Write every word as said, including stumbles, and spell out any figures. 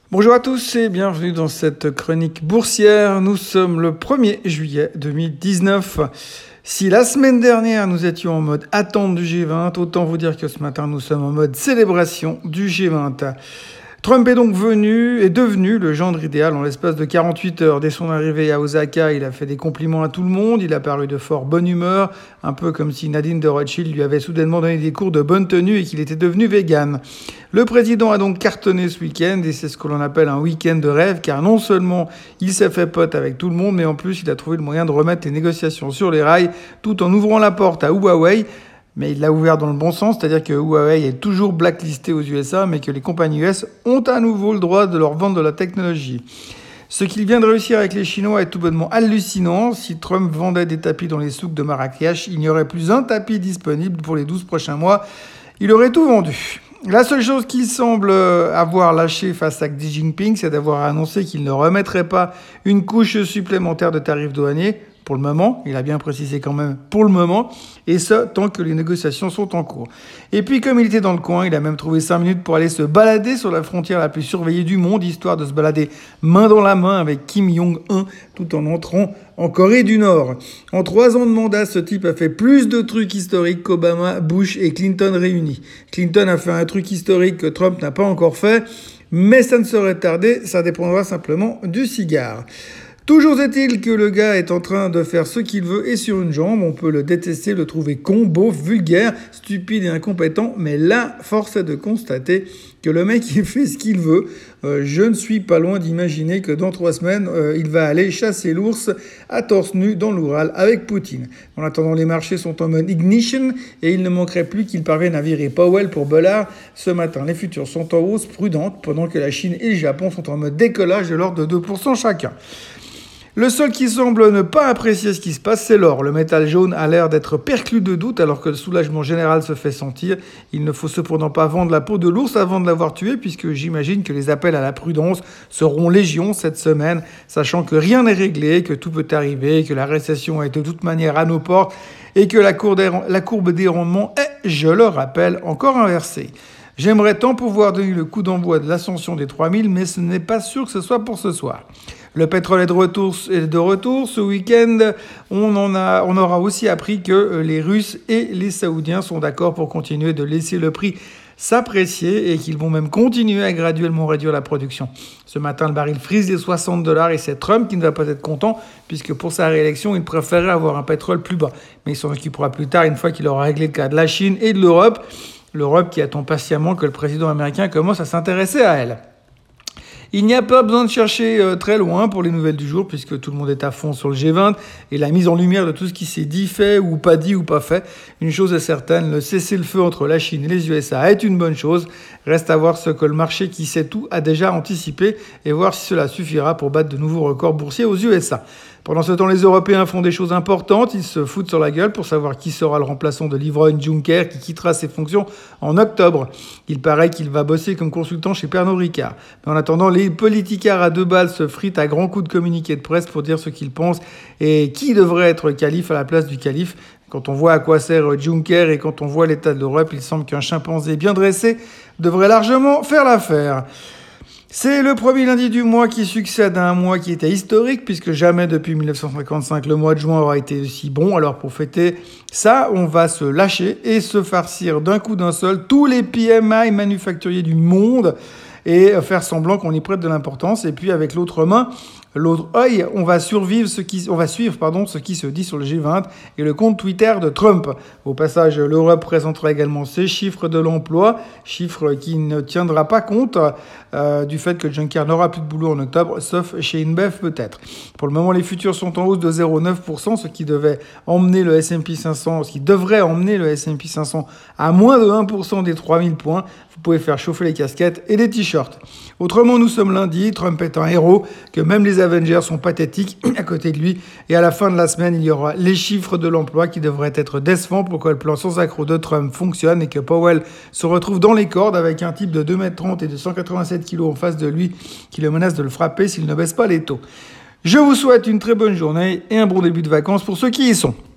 Bonjour à tous et bienvenue dans cette chronique boursière. Nous sommes le premier juillet deux mille dix-neuf. Si la semaine dernière nous étions en mode attente du G vingt, autant vous dire que ce matin nous sommes en mode célébration du G vingt. Trump est donc venu, est devenu le gendre idéal en l'espace de quarante-huit heures. Dès son arrivée à Osaka, il a fait des compliments à tout le monde, il a paru de fort bonne humeur, un peu comme si Nadine de Rothschild lui avait soudainement donné des cours de bonne tenue et qu'il était devenu vegan. Le président a donc cartonné ce week-end et c'est ce que l'on appelle un week-end de rêve, car non seulement il s'est fait pote avec tout le monde, mais en plus il a trouvé le moyen de remettre les négociations sur les rails tout en ouvrant la porte à Huawei. Mais il l'a ouvert dans le bon sens, c'est-à-dire que Huawei est toujours blacklisté aux U S A, mais que les compagnies U S ont à nouveau le droit de leur vendre de la technologie. Ce qu'il vient de réussir avec les Chinois est tout bonnement hallucinant. Si Trump vendait des tapis dans les souks de Marrakech, il n'y aurait plus un tapis disponible pour les douze prochains mois. Il aurait tout vendu. La seule chose qu'il semble avoir lâché face à Xi Jinping, c'est d'avoir annoncé qu'il ne remettrait pas une couche supplémentaire de tarifs douaniers. Pour le moment, il a bien précisé quand même pour le moment, et ça tant que les négociations sont en cours. Et puis comme il était dans le coin, il a même trouvé cinq minutes pour aller se balader sur la frontière la plus surveillée du monde, histoire de se balader main dans la main avec Kim Jong-un, tout en entrant en Corée du Nord. En trois ans de mandat, ce type a fait plus de trucs historiques qu'Obama, Bush et Clinton réunis. Clinton a fait un truc historique que Trump n'a pas encore fait, mais ça ne saurait tarder, ça dépendra simplement du cigare. Toujours est-il que le gars est en train de faire ce qu'il veut et sur une jambe. On peut le détester, le trouver con, beauf, vulgaire, stupide et incompétent. Mais là, force est de constater que le mec, il fait ce qu'il veut. Euh, je ne suis pas loin d'imaginer que dans trois semaines, euh, il va aller chasser l'ours à torse nu dans l'Oural avec Poutine. En attendant, les marchés sont en mode ignition et il ne manquerait plus qu'il parvienne à virer Powell pour Bollard. Ce matin, les futurs sont en hausse prudente pendant que la Chine et le Japon sont en mode décollage de l'ordre de deux pour cent chacun. Le seul qui semble ne pas apprécier ce qui se passe, c'est l'or. Le métal jaune a l'air d'être perclus de doute alors que le soulagement général se fait sentir. Il ne faut cependant pas vendre la peau de l'ours avant de l'avoir tué, puisque j'imagine que les appels à la prudence seront légion cette semaine, sachant que rien n'est réglé, que tout peut arriver, que la récession est de toute manière à nos portes et que la courbe des rendements est, je le rappelle, encore inversée. J'aimerais tant pouvoir donner le coup d'envoi de l'ascension des trois mille, mais ce n'est pas sûr que ce soit pour ce soir. Le pétrole est de retour, est de retour. Ce week-end, on, en a, on aura aussi appris que les Russes et les Saoudiens sont d'accord pour continuer de laisser le prix s'apprécier et qu'ils vont même continuer à graduellement réduire la production. Ce matin, le baril frise les soixante dollars et c'est Trump qui ne va pas être content puisque pour sa réélection, il préférerait avoir un pétrole plus bas. Mais il s'en occupera plus tard une fois qu'il aura réglé le cas de la Chine et de l'Europe. L'Europe qui attend patiemment que le président américain commence à s'intéresser à elle. Il n'y a pas besoin de chercher euh, très loin pour les nouvelles du jour, puisque tout le monde est à fond sur le G vingt et la mise en lumière de tout ce qui s'est dit, fait ou pas dit ou pas fait. Une chose est certaine, le cessez-le-feu entre la Chine et les U S A est une bonne chose. Reste à voir ce que le marché qui sait tout a déjà anticipé et voir si cela suffira pour battre de nouveaux records boursiers aux U S A. Pendant ce temps, les Européens font des choses importantes. Ils se foutent sur la gueule pour savoir qui sera le remplaçant de Livron Juncker qui quittera ses fonctions en octobre. Il paraît qu'il va bosser comme consultant chez Pernod Ricard. Mais en attendant, les politicards à deux balles se fritent à grands coups de communiqué de presse pour dire ce qu'ils pensent et qui devrait être calife à la place du calife. Quand on voit à quoi sert Juncker et quand on voit l'état de l'Europe, il semble qu'un chimpanzé bien dressé devrait largement faire l'affaire. C'est le premier lundi du mois qui succède à un mois qui était historique, puisque jamais depuis dix-neuf cent cinquante-cinq le mois de juin aura été aussi bon. Alors pour fêter ça, on va se lâcher et se farcir d'un coup d'un seul tous les P M I manufacturiers du monde et faire semblant qu'on y prête de l'importance. Et puis avec l'autre main, l'autre œil, on va survivre ce qui, on va suivre pardon, ce qui se dit sur le G vingt et le compte Twitter de Trump. Au passage, l'Europe présentera également ses chiffres de l'emploi, chiffres qui ne tiendra pas compte euh, du fait que Juncker n'aura plus de boulot en octobre, sauf chez InBev peut-être. Pour le moment, les futurs sont en hausse de zéro virgule neuf pour cent, ce qui devait emmener le S and P cinq cents, ce qui devrait emmener le S and P cinq cents à moins de un pour cent des trois mille points. Vous pouvez faire chauffer les casquettes et les t-shirts. Autrement, nous sommes lundi, Trump est un héros, que même les Avengers sont pathétiques à côté de lui. Et à la fin de la semaine, il y aura les chiffres de l'emploi qui devraient être décevants pour que le plan sans accroc de Trump fonctionne et que Powell se retrouve dans les cordes avec un type de deux mètres trente et de cent quatre-vingt-sept kilos en face de lui qui le menace de le frapper s'il ne baisse pas les taux. Je vous souhaite une très bonne journée et un bon début de vacances pour ceux qui y sont.